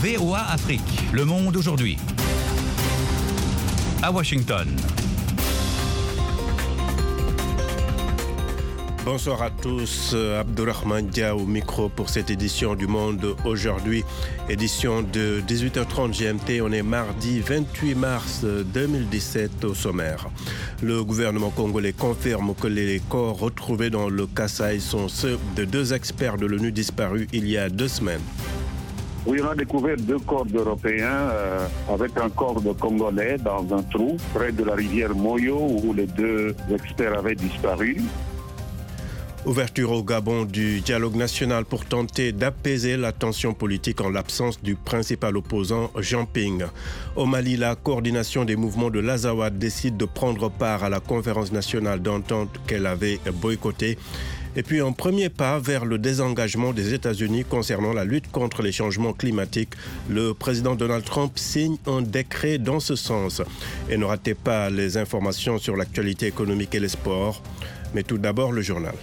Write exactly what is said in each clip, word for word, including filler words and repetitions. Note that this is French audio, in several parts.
V O A Afrique, Le Monde aujourd'hui. À Washington. Bonsoir à tous, Abdourahmane Dia au micro pour cette édition du Monde aujourd'hui, édition de dix-huit heures trente G M T. On est mardi vingt-huit mars deux mille dix-sept au sommaire. Le gouvernement congolais confirme que les corps retrouvés dans le Kasaï sont ceux de deux experts de l'ONU disparus il y a deux semaines. Oui, on a découvert deux corps d'Européens euh, avec un corps de Congolais dans un trou près de la rivière Moyo où les deux experts avaient disparu. Ouverture au Gabon du dialogue national pour tenter d'apaiser la tension politique en l'absence du principal opposant Jean Ping. Au Mali, la coordination des mouvements de l'Azawad décide de prendre part à la conférence nationale d'entente qu'elle avait boycottée. Et puis un premier pas vers le désengagement des États-Unis concernant la lutte contre les changements climatiques. Le président Donald Trump signe un décret dans ce sens. Et ne ratez pas les informations sur l'actualité économique et les sports. Mais tout d'abord, le journal.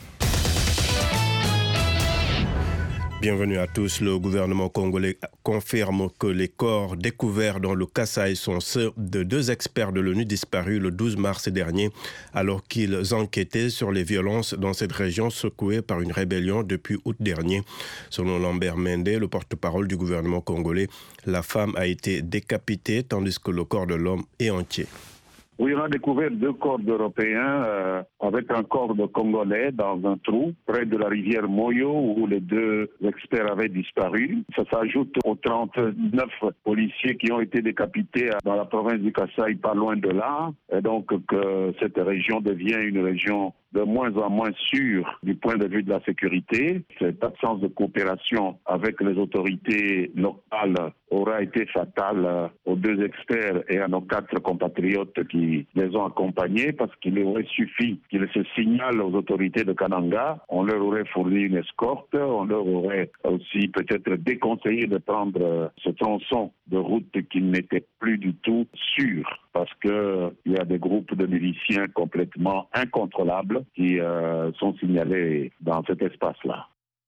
Bienvenue à tous. Le gouvernement congolais confirme que les corps découverts dans le Kasaï sont ceux de deux experts de l'ONU disparus le douze mars dernier, alors qu'ils enquêtaient sur les violences dans cette région secouée par une rébellion depuis août dernier. Selon Lambert Mende, le porte-parole du gouvernement congolais, la femme a été décapitée tandis que le corps de l'homme est entier. Oui, on a découvert deux corps d'Européens euh, avec un corps de Congolais dans un trou près de la rivière Moyo où les deux experts avaient disparu. Ça s'ajoute aux trente-neuf policiers qui ont été décapités dans la province du Kasaï, pas loin de là. Et donc que cette région devient une région de moins en moins sûre du point de vue de la sécurité. Cette absence de coopération avec les autorités locales aura été fatale aux deux experts et à nos quatre compatriotes qui les ont accompagnés parce qu'il aurait suffi qu'ils se signalent aux autorités de Kananga. On leur aurait fourni une escorte, on leur aurait aussi peut-être déconseillé de prendre ce tronçon de route qui n'était plus du tout sûr parce qu'il y a des groupes de miliciens complètement incontrôlables qui euh, sont signalés dans cet espace-là.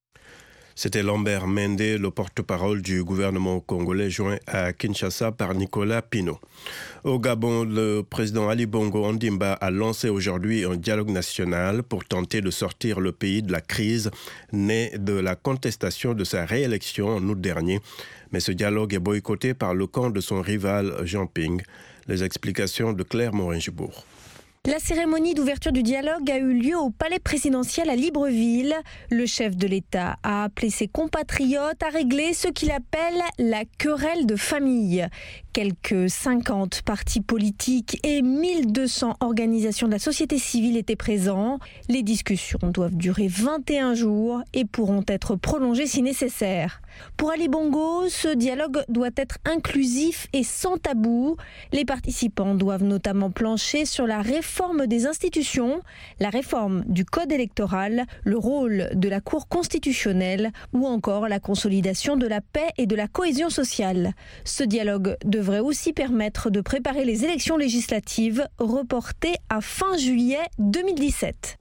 C'était Lambert Mende, le porte-parole du gouvernement congolais joint à Kinshasa par Nicolas Pino. Au Gabon, le président Ali Bongo Ondimba a lancé aujourd'hui un dialogue national pour tenter de sortir le pays de la crise née de la contestation de sa réélection en août dernier. Mais ce dialogue est boycotté par le camp de son rival Jean Ping. Les explications de Claire Morin-Gibourg. La cérémonie d'ouverture du dialogue a eu lieu au palais présidentiel à Libreville. Le chef de l'État a appelé ses compatriotes à régler ce qu'il appelle la querelle de famille. Quelques cinquante partis politiques et mille deux cents organisations de la société civile étaient présents. Les discussions doivent durer vingt et un jours et pourront être prolongées si nécessaire. Pour Ali Bongo, ce dialogue doit être inclusif et sans tabou. Les participants doivent notamment plancher sur la réforme des institutions, la réforme du code électoral, le rôle de la Cour constitutionnelle ou encore la consolidation de la paix et de la cohésion sociale. Ce dialogue devrait aussi permettre de préparer les élections législatives reportées à fin juillet deux mille dix-sept.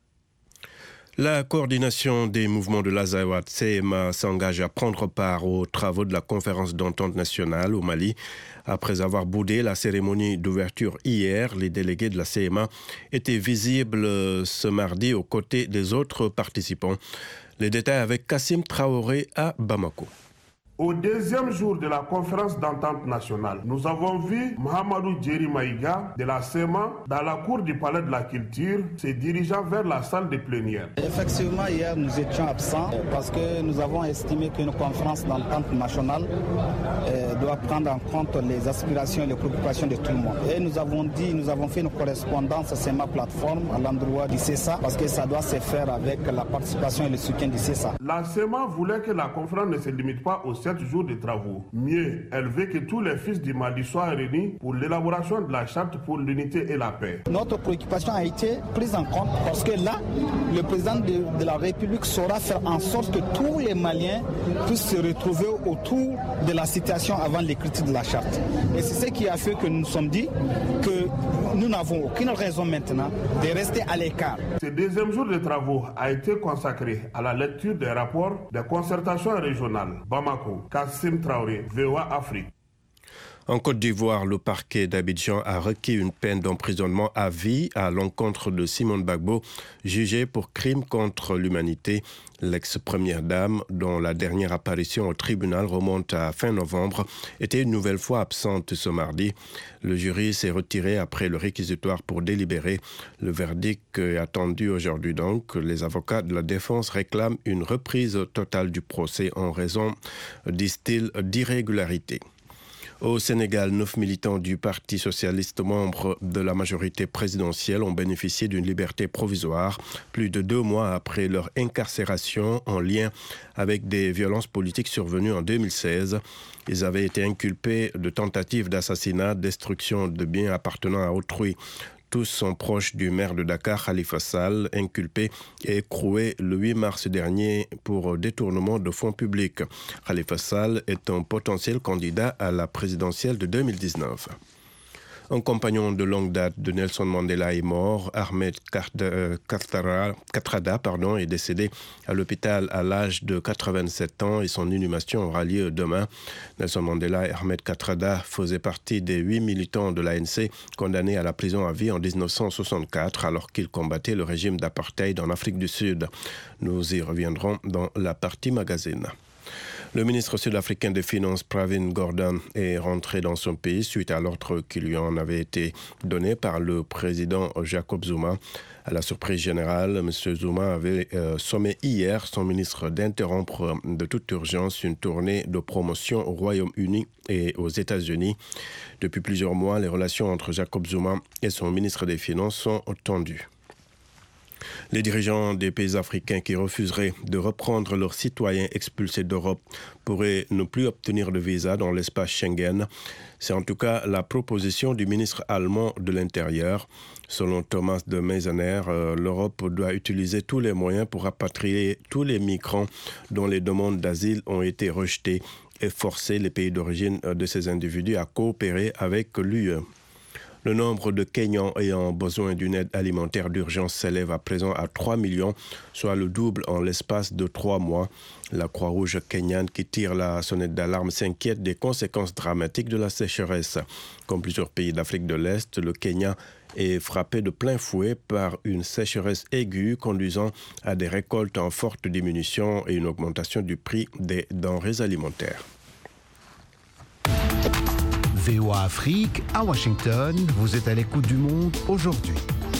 La coordination des mouvements de l'Azawad C M A s'engage à prendre part aux travaux de la conférence d'entente nationale au Mali. Après avoir boudé la cérémonie d'ouverture hier, les délégués de la C M A étaient visibles ce mardi aux côtés des autres participants. Les détails avec Kassim Traoré à Bamako. Au deuxième jour de la conférence d'entente nationale, nous avons vu Mohamedou Djeri Maïga de la C E M A dans la cour du palais de la culture se dirigeant vers la salle de plénière. Effectivement, hier nous étions absents parce que nous avons estimé qu'une conférence d'entente nationale euh, doit prendre en compte les aspirations et les préoccupations de tout le monde. Et nous avons dit, nous avons fait une correspondance à C E M A plateforme à l'endroit du C E S A parce que ça doit se faire avec la participation et le soutien du C E S A. La C E M A voulait que la conférence ne se limite pas aux sept jours de travaux. Mieux, elle veut que tous les fils du Mali soient réunis pour l'élaboration de la charte pour l'unité et la paix. Notre préoccupation a été prise en compte parce que là, le président de, de la République saura faire en sorte que tous les Maliens puissent se retrouver autour de la situation avant l'écriture de la charte. Et c'est ce qui a fait que nous nous sommes dit que nous n'avons aucune raison maintenant de rester à l'écart. Ce deuxième jour de travaux a été consacré à la lecture des rapports des concertations régionales. Bamako, Bamako, Kassim Traoré, V O A Afrique. En Côte d'Ivoire, le parquet d'Abidjan a requis une peine d'emprisonnement à vie à l'encontre de Simone Gbagbo, jugée pour crime contre l'humanité. L'ex-première dame, dont la dernière apparition au tribunal remonte à fin novembre, était une nouvelle fois absente ce mardi. Le jury s'est retiré après le réquisitoire pour délibérer. Le verdict est attendu aujourd'hui donc. Les avocats de la défense réclament une reprise totale du procès en raison, disent-ils, d'irrégularités. Au Sénégal, neuf militants du Parti socialiste membres de la majorité présidentielle ont bénéficié d'une liberté provisoire plus de deux mois après leur incarcération en lien avec des violences politiques survenues en deux mille seize. Ils avaient été inculpés de tentatives d'assassinat, destruction de biens appartenant à autrui. Tous sont proches du maire de Dakar, Khalifa Sall, inculpé et écroué le huit mars dernier pour détournement de fonds publics. Khalifa Sall est un potentiel candidat à la présidentielle de deux mille dix-neuf. Un compagnon de longue date de Nelson Mandela est mort. Ahmed Kathrada pardon, est décédé à l'hôpital à l'âge de quatre-vingt-sept ans et son inhumation aura lieu demain. Nelson Mandela et Ahmed Kathrada faisaient partie des huit militants de l'A N C condamnés à la prison à vie en dix-neuf cent soixante-quatre alors qu'ils combattaient le régime d'apartheid en Afrique du Sud. Nous y reviendrons dans la partie magazine. Le ministre sud-africain des Finances, Pravin Gordhan, est rentré dans son pays suite à l'ordre qui lui en avait été donné par le président Jacob Zuma. À la surprise générale, M. Zuma avait euh, sommé hier son ministre d'interrompre de toute urgence une tournée de promotion au Royaume-Uni et aux États-Unis. Depuis plusieurs mois, les relations entre Jacob Zuma et son ministre des Finances sont tendues. Les dirigeants des pays africains qui refuseraient de reprendre leurs citoyens expulsés d'Europe pourraient ne plus obtenir de visa dans l'espace Schengen. C'est en tout cas la proposition du ministre allemand de l'Intérieur. Selon Thomas de Meisener, euh, l'Europe doit utiliser tous les moyens pour rapatrier tous les migrants dont les demandes d'asile ont été rejetées et forcer les pays d'origine de ces individus à coopérer avec l'U E. Le nombre de Kenyans ayant besoin d'une aide alimentaire d'urgence s'élève à présent à trois millions, soit le double en l'espace de trois mois. La Croix-Rouge kenyane qui tire la sonnette d'alarme s'inquiète des conséquences dramatiques de la sécheresse. Comme plusieurs pays d'Afrique de l'Est, le Kenya est frappé de plein fouet par une sécheresse aiguë conduisant à des récoltes en forte diminution et une augmentation du prix des denrées alimentaires. V O A Afrique, à Washington, vous êtes à l'écoute du monde aujourd'hui.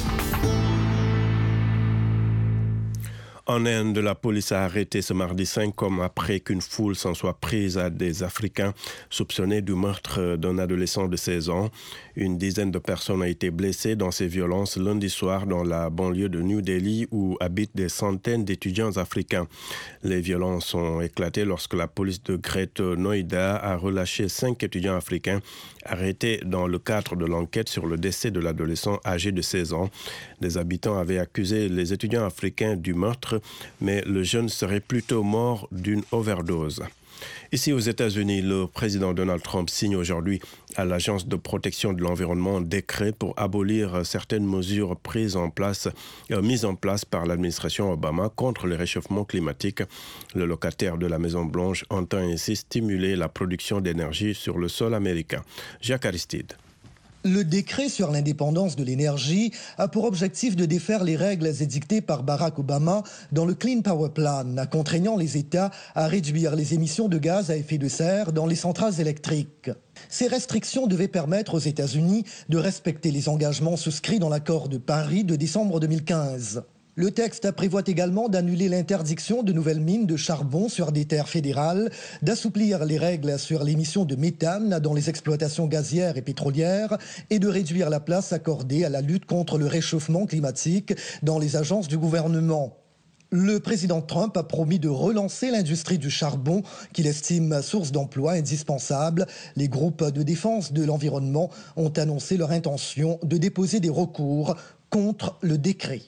En Inde, la police a arrêté ce mardi cinq hommes après qu'une foule s'en soit prise à des Africains soupçonnés du meurtre d'un adolescent de seize ans. Une dizaine de personnes ont été blessées dans ces violences lundi soir dans la banlieue de New Delhi où habitent des centaines d'étudiants africains. Les violences ont éclaté lorsque la police de Greater Noida a relâché cinq étudiants africains arrêtés dans le cadre de l'enquête sur le décès de l'adolescent âgé de seize ans. Des habitants avaient accusé les étudiants africains du meurtre, mais le jeune serait plutôt mort d'une overdose. Ici aux États-Unis, le président Donald Trump signe aujourd'hui à l'Agence de protection de l'environnement un décret pour abolir certaines mesures prises en place, euh, mises en place par l'administration Obama contre le réchauffement climatique. Le locataire de la Maison-Blanche entend ainsi stimuler la production d'énergie sur le sol américain. Jacques Aristide. Le décret sur l'indépendance de l'énergie a pour objectif de défaire les règles édictées par Barack Obama dans le Clean Power Plan, contraignant les États à réduire les émissions de gaz à effet de serre dans les centrales électriques. Ces restrictions devaient permettre aux États-Unis de respecter les engagements souscrits dans l'accord de Paris de décembre deux mille quinze. Le texte prévoit également d'annuler l'interdiction de nouvelles mines de charbon sur des terres fédérales, d'assouplir les règles sur l'émission de méthane dans les exploitations gazières et pétrolières et de réduire la place accordée à la lutte contre le réchauffement climatique dans les agences du gouvernement. Le président Trump a promis de relancer l'industrie du charbon qu'il estime source d'emplois indispensable. Les groupes de défense de l'environnement ont annoncé leur intention de déposer des recours contre le décret.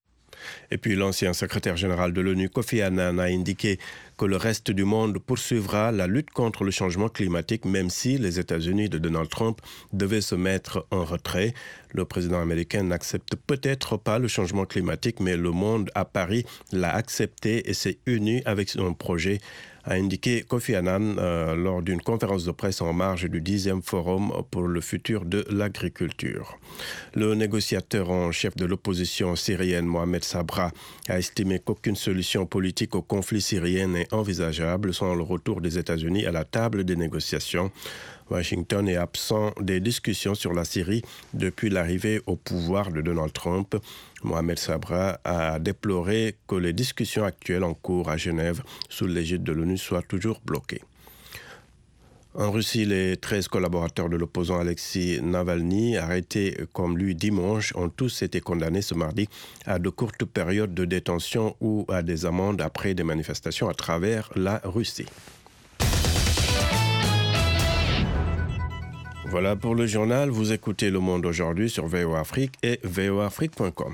Et puis l'ancien secrétaire général de l'ONU, Kofi Annan, a indiqué que le reste du monde poursuivra la lutte contre le changement climatique, même si les États-Unis de Donald Trump devaient se mettre en retrait. Le président américain n'accepte peut-être pas le changement climatique, mais le monde à Paris l'a accepté et s'est uni avec son projet a indiqué Kofi Annan euh, lors d'une conférence de presse en marge du dixième Forum pour le futur de l'agriculture. Le négociateur en chef de l'opposition syrienne, Mohamed Sabra, a estimé qu'aucune solution politique au conflit syrien n'est envisageable sans le retour des États-Unis à la table des négociations. Washington est absent des discussions sur la Syrie depuis l'arrivée au pouvoir de Donald Trump. Mohamed Sabra a déploré que les discussions actuelles en cours à Genève sous l'égide de l'ONU soient toujours bloquées. En Russie, les treize collaborateurs de l'opposant Alexei Navalny, arrêtés comme lui dimanche, ont tous été condamnés ce mardi à de courtes périodes de détention ou à des amendes après des manifestations à travers la Russie. Voilà pour le journal. Vous écoutez Le Monde aujourd'hui sur V O A Afrique et v o a afrique point com.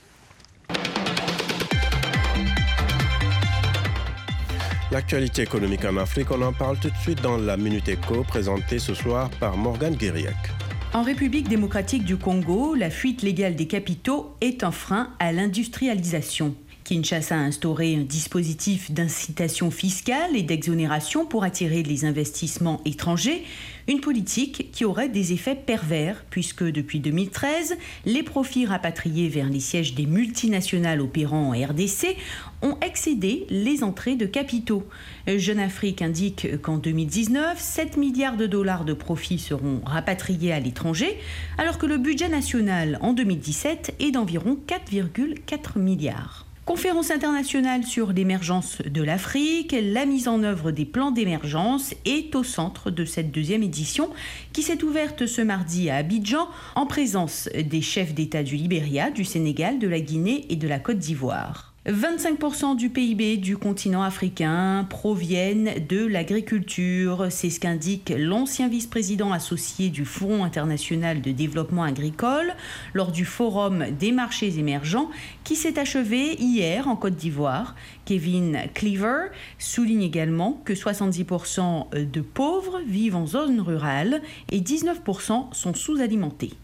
L'actualité économique en Afrique, on en parle tout de suite dans la Minute Éco, présentée ce soir par Morgane Guériac. En République démocratique du Congo, la fuite légale des capitaux est un frein à l'industrialisation. Kinshasa a instauré un dispositif d'incitation fiscale et d'exonération pour attirer les investissements étrangers, une politique qui aurait des effets pervers puisque depuis deux mille treize, les profits rapatriés vers les sièges des multinationales opérant en R D C ont excédé les entrées de capitaux. Jeune Afrique indique qu'en deux mille dix-neuf, sept milliards de dollars de profits seront rapatriés à l'étranger, alors que le budget national en deux mille dix-sept est d'environ quatre virgule quatre milliards. Conférence internationale sur l'émergence de l'Afrique, la mise en œuvre des plans d'émergence est au centre de cette deuxième édition qui s'est ouverte ce mardi à Abidjan en présence des chefs d'État du Libéria, du Sénégal, de la Guinée et de la Côte d'Ivoire. vingt-cinq pour cent du P I B du continent africain proviennent de l'agriculture. C'est ce qu'indique l'ancien vice-président associé du Fonds international de développement agricole lors du Forum des marchés émergents qui s'est achevé hier en Côte d'Ivoire. Kevin Cleaver souligne également que soixante-dix pour cent de pauvres vivent en zone rurale et dix-neuf pour cent sont sous-alimentés.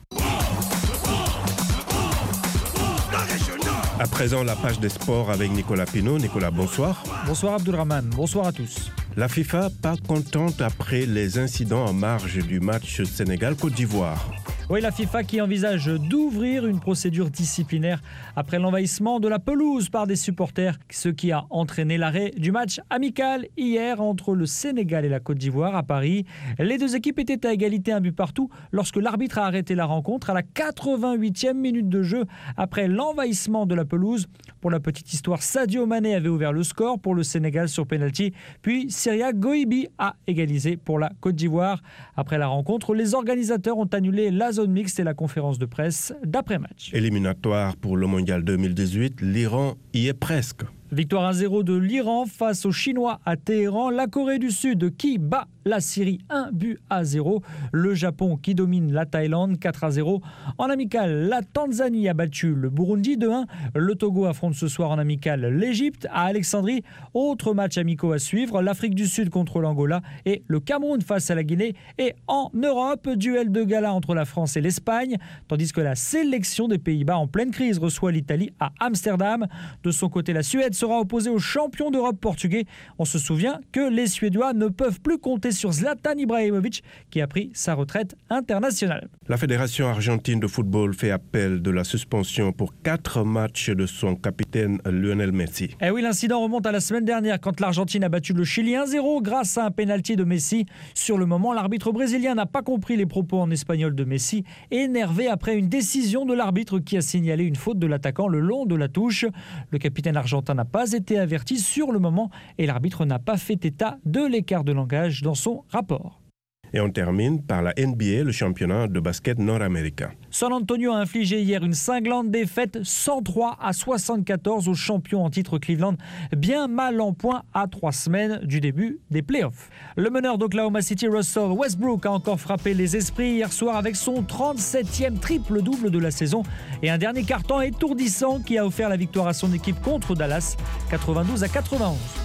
À présent, la page des sports avec Nicolas Pinault. Nicolas, bonsoir. Bonsoir Abdulrahman, bonsoir à tous. La FIFA pas contente après les incidents en marge du match Sénégal-Côte d'Ivoire. Oui, la FIFA qui envisage d'ouvrir une procédure disciplinaire après l'envahissement de la pelouse par des supporters, ce qui a entraîné l'arrêt du match amical hier entre le Sénégal et la Côte d'Ivoire à Paris. Les deux équipes étaient à égalité un but partout lorsque l'arbitre a arrêté la rencontre à la quatre-vingt-huitième minute de jeu après l'envahissement de la pelouse. Pour la petite histoire, Sadio Mané avait ouvert le score pour le Sénégal sur pénalty, puis Syria Goibi a égalisé pour la Côte d'Ivoire. Après la rencontre, les organisateurs ont annulé la zone mixte et la conférence de presse d'après-match. Éliminatoire pour le Mondial deux mille dix-huit, l'Iran y est presque. Victoire un zéro de l'Iran face aux Chinois à Téhéran. La Corée du Sud qui bat la Syrie un but à zéro. Le Japon qui domine la Thaïlande quatre à zéro. En amical, la Tanzanie a battu le Burundi deux un. Le Togo affronte ce soir en amical l'Égypte à Alexandrie. Autre match amicaux à suivre, l'Afrique du Sud contre l'Angola et le Cameroun face à la Guinée. Et en Europe, duel de gala entre la France et l'Espagne, tandis que la sélection des Pays-Bas en pleine crise reçoit l'Italie à Amsterdam. De son côté, la Suède sera opposé aux champions d'Europe portugais. On se souvient que les Suédois ne peuvent plus compter sur Zlatan Ibrahimovic qui a pris sa retraite internationale. La Fédération argentine de football fait appel de la suspension pour quatre matchs de son capitaine Lionel Messi. Eh oui, l'incident remonte à la semaine dernière quand l'Argentine a battu le Chili un zéro grâce à un pénalty de Messi. Sur le moment, l'arbitre brésilien n'a pas compris les propos en espagnol de Messi, énervé après une décision de l'arbitre qui a signalé une faute de l'attaquant le long de la touche. Le capitaine argentin n'a pas été averti sur le moment et l'arbitre n'a pas fait état de l'écart de langage dans son rapport. Et on termine par la N B A, le championnat de basket nord-américain. San Antonio a infligé hier une cinglante défaite cent trois à soixante-quatorze aux champions en titre Cleveland, bien mal en point à trois semaines du début des playoffs. Le meneur d'Oklahoma City, Russell Westbrook, a encore frappé les esprits hier soir avec son trente-septième triple-double de la saison et un dernier carton étourdissant qui a offert la victoire à son équipe contre Dallas, quatre-vingt-douze à quatre-vingt-onze.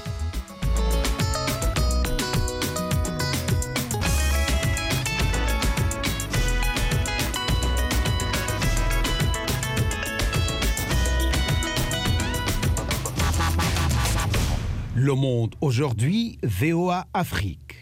Le Monde aujourd'hui, V O A Afrique.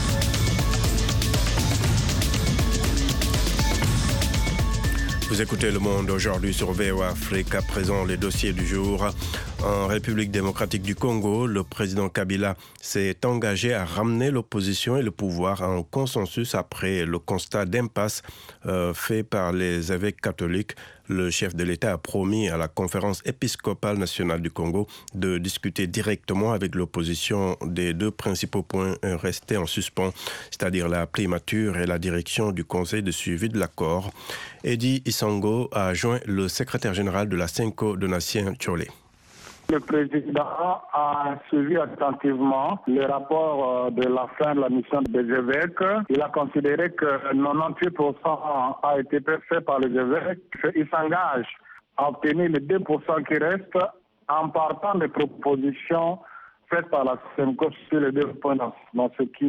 Vous écoutez Le Monde aujourd'hui sur V O A Afrique. À présent, les dossiers du jour. En République démocratique du Congo, le président Kabila s'est engagé à ramener l'opposition et le pouvoir à un consensus après le constat d'impasse euh, fait par les évêques catholiques. Le chef de l'État a promis à la conférence épiscopale nationale du Congo de discuter directement avec l'opposition des deux principaux points restés en suspens, c'est-à-dire la primature et la direction du conseil de suivi de l'accord. Eddie Isango a joint le secrétaire général de la Senko, Donatien Tcholé. Le président a suivi attentivement le rapport de la fin de la mission des évêques. Il a considéré que quatre-vingt-dix-huit pour cent a été fait par les évêques. Il s'engage à obtenir les deux pour cent qui restent en partant des propositions faites par la Senko sur les deux points, dans ce qui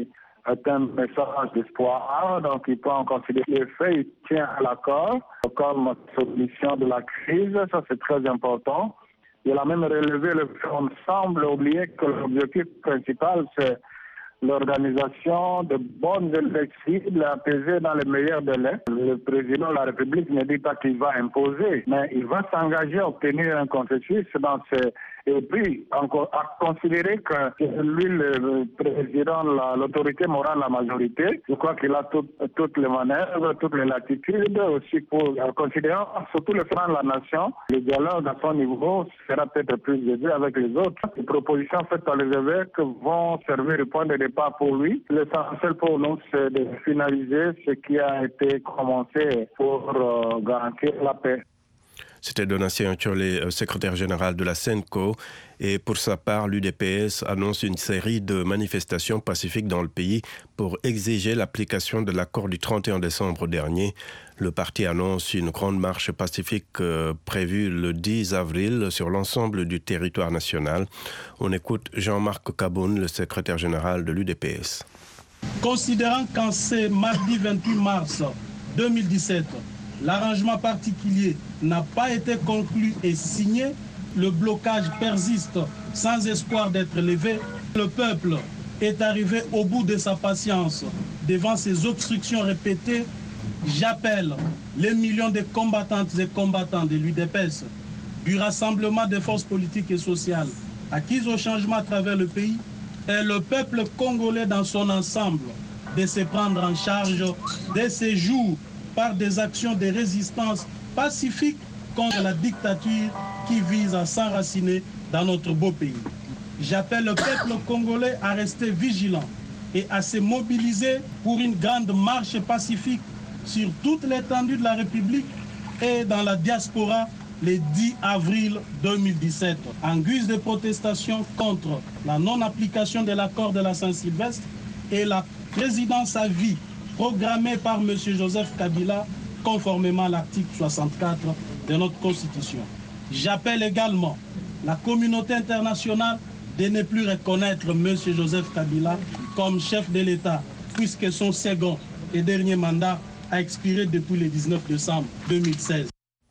est un message d'espoir. Donc il peut en considérer les faits, il tient à l'accord comme solution de la crise. Ça, c'est très important. Il a même relevé le fait qu'on semble oublier que l'objectif principal, c'est l'organisation de bonnes élections apaisées dans les meilleurs délais. Le président de la République ne dit pas qu'il va imposer, mais il va s'engager à obtenir un consensus dans ces... Et puis, encore, à considérer que lui, le président, la, l'autorité morale, la majorité, je crois qu'il a tout, toutes les manœuvres, toutes les latitudes, aussi pour, en considérant surtout le front de la nation, le dialogue à son niveau sera peut-être plus aisé avec les autres. Les propositions faites par les évêques vont servir de point de départ pour lui. L'essentiel pour nous, c'est de finaliser ce qui a été commencé pour euh, garantir la paix. C'était Donatien Tcholé, secrétaire général de la Senko. Et pour sa part, l'U D P S annonce une série de manifestations pacifiques dans le pays pour exiger l'application de l'accord du trente et un décembre dernier. Le parti annonce une grande marche pacifique euh, prévue le dix avril sur l'ensemble du territoire national. On écoute Jean-Marc Kaboun, le secrétaire général de l'U D P S. Considérant qu'en ce mardi vingt-huit mars deux mille dix-sept, l'arrangement particulier n'a pas été conclu et signé, le blocage persiste sans espoir d'être levé. Le peuple est arrivé au bout de sa patience devant ces obstructions répétées. J'appelle les millions de combattantes et combattants de l'U D P S, du Rassemblement des forces politiques et sociales acquises au changement à travers le pays, et le peuple congolais dans son ensemble de se prendre en charge dès ces jours par des actions de résistance pacifique contre la dictature qui vise à s'enraciner dans notre beau pays. J'appelle le peuple congolais à rester vigilant et à se mobiliser pour une grande marche pacifique sur toute l'étendue de la République et dans la diaspora le dix avril deux mille dix-sept, en guise de protestation contre la non-application de l'accord de la Saint-Sylvestre et la présidence à vie programmée par M. Joseph Kabila, conformément à l'article soixante-quatre de notre Constitution. J'appelle également la communauté internationale de ne plus reconnaître M. Joseph Kabila comme chef de l'État, puisque son second et dernier mandat a expiré depuis le dix-neuf décembre deux mille seize.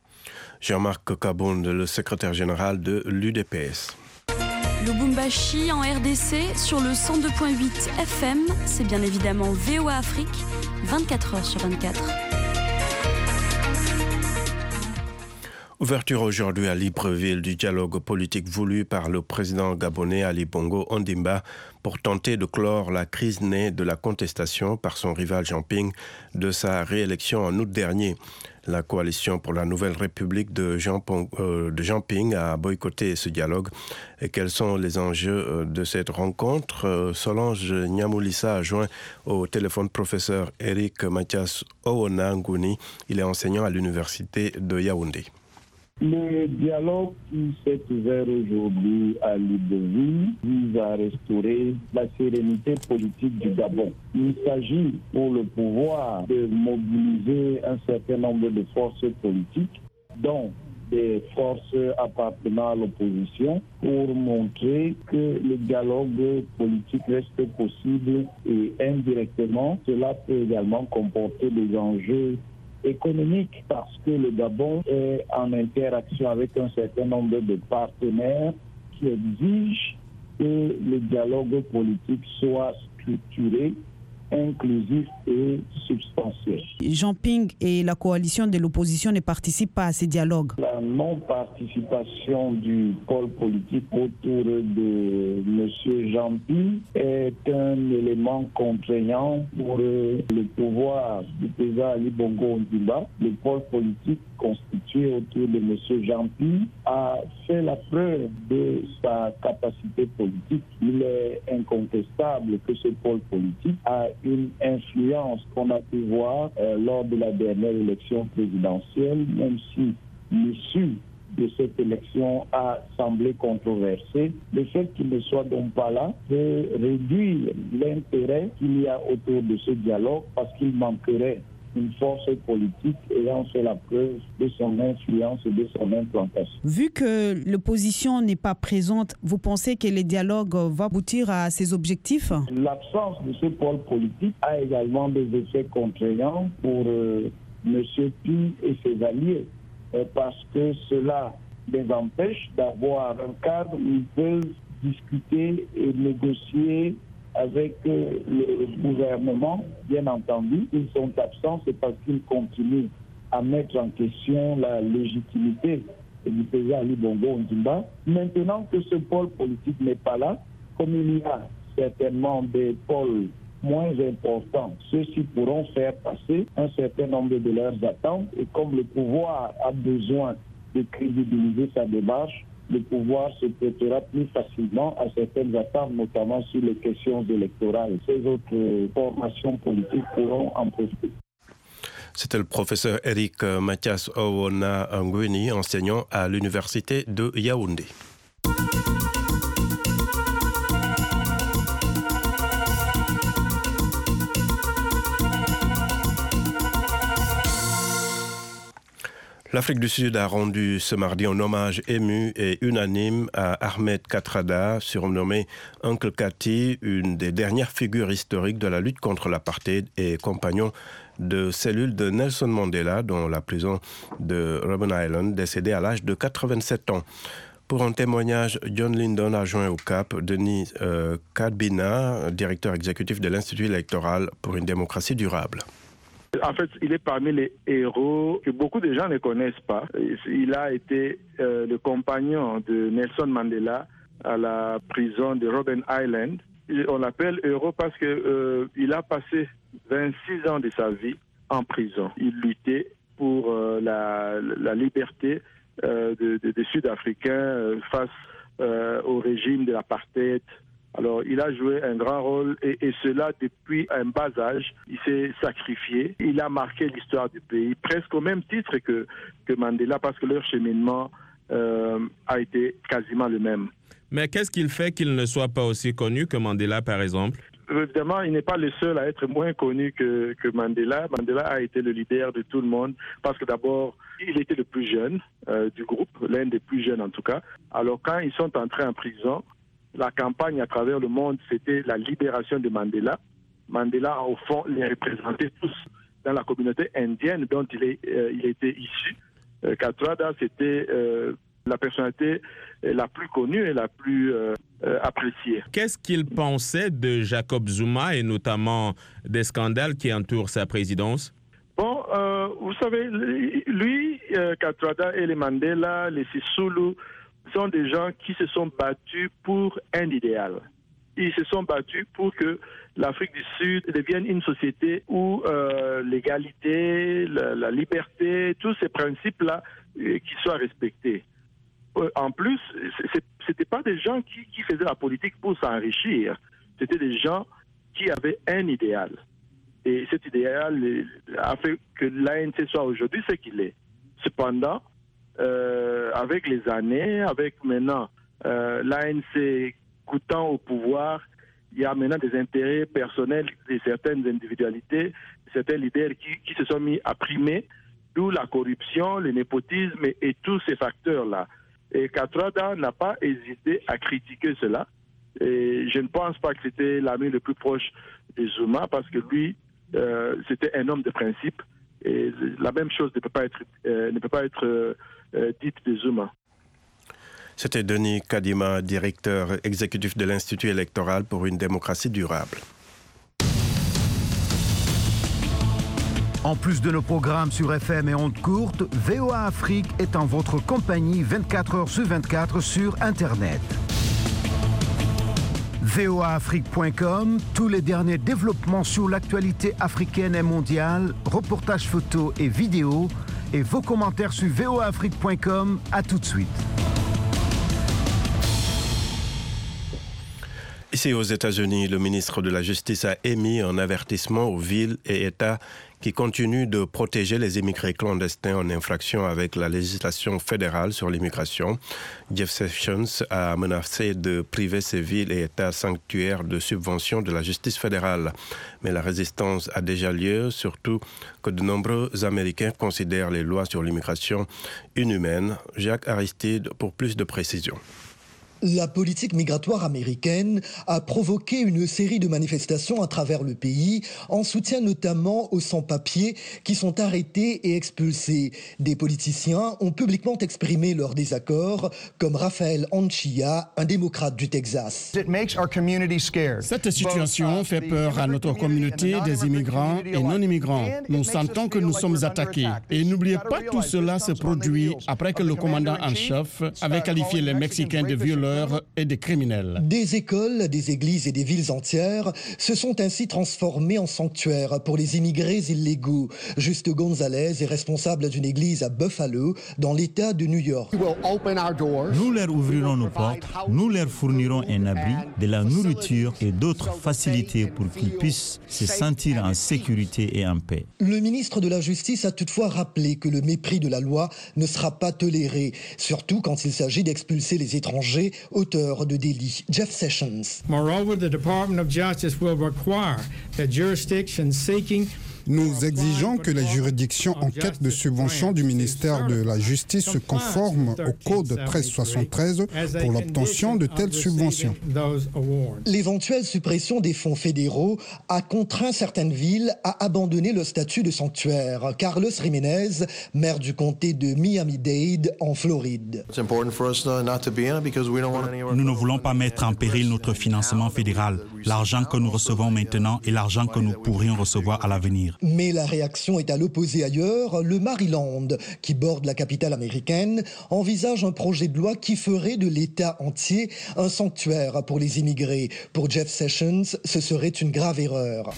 Jean-Marc Kaboun, le secrétaire général de l'U D P S. Lubumbashi en R D C sur le cent deux virgule huit F M, c'est bien évidemment V O A Afrique, vingt-quatre heures sur vingt-quatre. Ouverture aujourd'hui à Libreville du dialogue politique voulu par le président gabonais Ali Bongo Ondimba pour tenter de clore la crise née de la contestation par son rival Jean Ping de sa réélection en août dernier. La coalition pour la nouvelle république de Jean, Pong, euh, de Jean Ping a boycotté ce dialogue. Et quels sont les enjeux de cette rencontre? Solange Nyamoulissa a joint au téléphone professeur Eric Mathias Owona-Ngouni. Il est enseignant à l'université de Yaoundé. Le dialogue qui s'est ouvert aujourd'hui à Libreville vise à restaurer la sérénité politique du Gabon. Il s'agit pour le pouvoir de mobiliser un certain nombre de forces politiques, dont des forces appartenant à l'opposition, pour montrer que le dialogue politique reste possible et indirectement, cela peut également comporter des enjeux économique parce que le Gabon est en interaction avec un certain nombre de partenaires qui exigent que le dialogue politique soit structuré, inclusif et substantiel. Jean Ping et la coalition de l'opposition ne participent pas à ces dialogues. La non-participation du pôle politique autour de M. Jean Ping est un élément contraignant pour le pouvoir du président Ali Bongo Ondimba. Le pôle politique constitué autour de M. Jean Ping a fait la preuve de sa capacité politique. Il est incontestable que ce pôle politique a une influence qu'on a pu voir euh, lors de la dernière élection présidentielle, même si l'issue de cette élection a semblé controversée. Le fait qu'il ne soit donc pas là peut réduire l'intérêt qu'il y a autour de ce dialogue parce qu'il manquerait une force politique ayant fait la preuve de son influence et de son implantation. Vu que l'opposition n'est pas présente, vous pensez que le dialogue va aboutir à ses objectifs? L'absence de ce pôle politique a également des effets contraignants pour euh, M. Pi et ses alliés, euh, parce que cela les empêche d'avoir un cadre où ils peuvent discuter et négocier avec euh, le gouvernement, bien entendu. Ils sont absents, c'est parce qu'ils continuent à mettre en question la légitimité du président Ali Bongo Ondimba. Maintenant que ce pôle politique n'est pas là, comme il y a certainement des pôles moins importants, ceux-ci pourront faire passer un certain nombre de leurs attentes, et comme le pouvoir a besoin de crédibiliser sa démarche, le pouvoir se prêtera plus facilement à certaines attentes, notamment sur les questions électorales. Ces autres formations politiques pourront en profiter. C'était le professeur Eric Mathias Owona Ngweni, enseignant à l'université de Yaoundé. L'Afrique du Sud a rendu ce mardi un hommage ému et unanime à Ahmed Kathrada, surnommé Uncle Kati, une des dernières figures historiques de la lutte contre l'apartheid et compagnon de cellule de Nelson Mandela, dont la prison de Robben Island, décédé à l'âge de quatre-vingt-sept ans. Pour un témoignage, John Lyndon a joint au Cap Denis euh, Kadbina, directeur exécutif de l'Institut électoral pour une démocratie durable. En fait, il est parmi les héros que beaucoup de gens ne connaissent pas. Il a été euh, le compagnon de Nelson Mandela à la prison de Robben Island. On l'appelle héros parce que euh, il a passé vingt-six ans de sa vie en prison. Il luttait pour euh, la, la liberté euh, de, de, des Sud-Africains euh, face euh, au régime de l'apartheid. Alors, il a joué un grand rôle et, et cela depuis un bas âge. Il s'est sacrifié. Il a marqué l'histoire du pays, presque au même titre que, que Mandela, parce que leur cheminement euh, a été quasiment le même. Mais qu'est-ce qu'il fait qu'il ne soit pas aussi connu que Mandela, par exemple? Évidemment, il n'est pas le seul à être moins connu que, que Mandela. Mandela a été le leader de tout le monde parce que d'abord, il était le plus jeune euh, du groupe, l'un des plus jeunes en tout cas. Alors, quand ils sont entrés en prison, la campagne à travers le monde, c'était la libération de Mandela. Mandela, au fond, les représentait tous dans la communauté indienne dont il, est, euh, il était issu. Euh, Kathrada, c'était euh, la personnalité la plus connue et la plus euh, euh, appréciée. Qu'est-ce qu'il pensait de Jacob Zuma et notamment des scandales qui entourent sa présidence? Bon, euh, vous savez, lui, euh, Kathrada et les Mandela, les Sisulu, sont des gens qui se sont battus pour un idéal. Ils se sont battus pour que l'Afrique du Sud devienne une société où euh, l'égalité, la, la liberté, tous ces principes-là, euh, qui soient respectés. Euh, en plus, ce n'étaient pas des gens qui, qui faisaient la politique pour s'enrichir. C'était des gens qui avaient un idéal. Et cet idéal a fait que l'A N C soit aujourd'hui ce qu'il est. Cependant, Euh, avec les années, avec maintenant euh, l'A N C coûtant au pouvoir, il y a maintenant des intérêts personnels de certaines individualités, certains leaders qui, qui se sont mis à primer, d'où la corruption, le népotisme et, et tous ces facteurs-là. Et Kathrada n'a pas hésité à critiquer cela. Et je ne pense pas que c'était l'ami le plus proche de Zuma, parce que lui, euh, c'était un homme de principe. Et la même chose ne peut pas être, euh, ne peut pas être euh, dite de Zuma. C'était Denis Kadima, directeur exécutif de l'Institut électoral pour une démocratie durable. En plus de nos programmes sur F M et ondes courtes, V O A Afrique est en votre compagnie vingt-quatre heures sur vingt-quatre sur Internet. V O A Afrique point com, tous les derniers développements sur l'actualité africaine et mondiale, reportages photos et vidéos, et vos commentaires sur V O A Afrique point com. À tout de suite. Ici aux États-Unis, le ministre de la Justice a émis un avertissement aux villes et États qui continuent de protéger les immigrés clandestins en infraction avec la législation fédérale sur l'immigration. Jeff Sessions a menacé de priver ces villes et États sanctuaires de subventions de la justice fédérale. Mais la résistance a déjà lieu, surtout que de nombreux Américains considèrent les lois sur l'immigration inhumaines. Jacques Aristide pour plus de précisions. La politique migratoire américaine a provoqué une série de manifestations à travers le pays, en soutien notamment aux sans-papiers qui sont arrêtés et expulsés. Des politiciens ont publiquement exprimé leur désaccord, comme Raphaël Anchia, un démocrate du Texas. Cette situation fait peur à notre communauté des immigrants et non-immigrants. Nous sentons que nous sommes attaqués. Et n'oubliez pas, tout cela se produit après que le commandant en chef avait qualifié les Mexicains de violeurs et des criminels. Des écoles, des églises et des villes entières se sont ainsi transformées en sanctuaires pour les immigrés illégaux. Juste Gonzalez est responsable d'une église à Buffalo, dans l'État de New York. Nous leur ouvrirons nos portes, nous leur fournirons un abri, de la nourriture et d'autres facilités pour qu'ils puissent se sentir en sécurité et en paix. Le ministre de la Justice a toutefois rappelé que le mépris de la loi ne sera pas toléré, surtout quand il s'agit d'expulser les étrangers auteurs de délits. Jeff Sessions. Moreover, the Department of Justice will require that jurisdictions seeking Nous exigeons que les juridictions en quête de subvention du ministère de la Justice se conforment au Code treize soixante-treize pour l'obtention de telles subventions. L'éventuelle suppression des fonds fédéraux a contraint certaines villes à abandonner le statut de sanctuaire. Carlos Jiménez, maire du comté de Miami-Dade, en Floride. Nous ne voulons pas mettre en péril notre financement fédéral, l'argent que nous recevons maintenant et l'argent que nous pourrions recevoir à l'avenir. Mais la réaction est à l'opposé ailleurs. Le Maryland, qui borde la capitale américaine, envisage un projet de loi qui ferait de l'État entier un sanctuaire pour les immigrés. Pour Jeff Sessions, ce serait une grave erreur.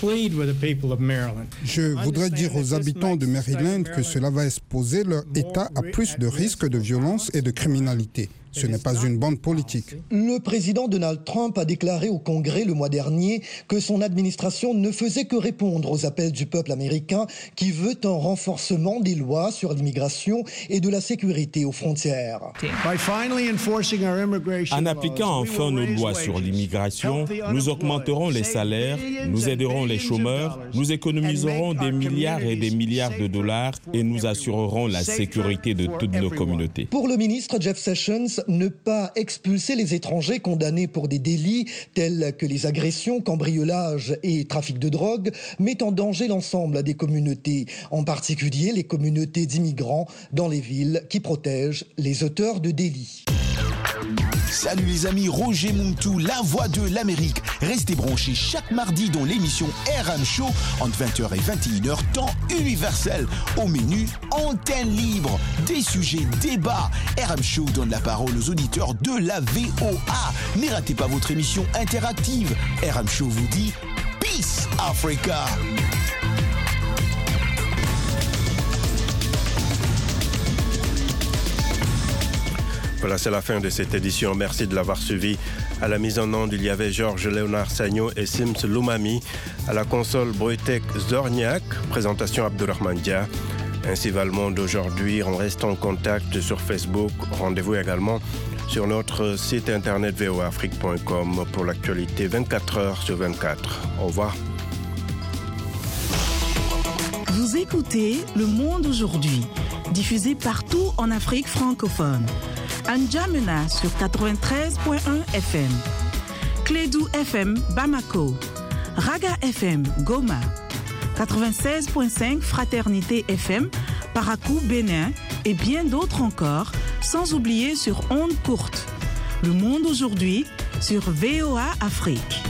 Je voudrais dire aux habitants de Maryland que cela va exposer leur État à plus de risques de violence et de criminalité. Ce n'est pas une bonne politique. Le président Donald Trump a déclaré au Congrès le mois dernier que son administration ne faisait que répondre aux appels du peuple américain qui veut un renforcement des lois sur l'immigration et de la sécurité aux frontières. En appliquant enfin nos lois sur l'immigration, nous augmenterons les salaires, nous aiderons les chômeurs, nous économiserons des milliards et des milliards de dollars et nous assurerons la sécurité de toutes nos communautés. Pour le ministre Jeff Sessions, ne pas expulser les étrangers condamnés pour des délits tels que les agressions, cambriolages et trafic de drogue met en danger l'ensemble des communautés, en particulier les communautés d'immigrants dans les villes qui protègent les auteurs de délits. Salut les amis, Roger Mountou, la voix de l'Amérique. Restez branchés chaque mardi dans l'émission R M Show entre vingt heures et vingt et une heures, temps universel. Au menu, antenne libre, des sujets, débats. R M Show donne la parole aux auditeurs de la V O A. Ne ratez pas votre émission interactive. R M Show vous dit Peace Africa. Voilà, c'est la fin de cette édition. Merci de l'avoir suivi. À la mise en onde, il y avait Georges Léonard Sagno et Sims Loumami. À la console, Boytek Zorniak. Présentation Abdourahmane Dia. Ainsi va le monde aujourd'hui. On reste en contact sur Facebook. Rendez-vous également sur notre site internet v o a afrique point com pour l'actualité vingt-quatre heures sur vingt-quatre. Au revoir. Vous écoutez Le Monde aujourd'hui, diffusé partout en Afrique francophone. N'Djamena sur quatre-vingt-treize point un F M, Clédou F M Bamako, Raga F M Goma, quatre-vingt-seize point cinq Fraternité F M Parakou Bénin et bien d'autres encore sans oublier sur ondes courtes. Le monde aujourd'hui sur V O A Afrique.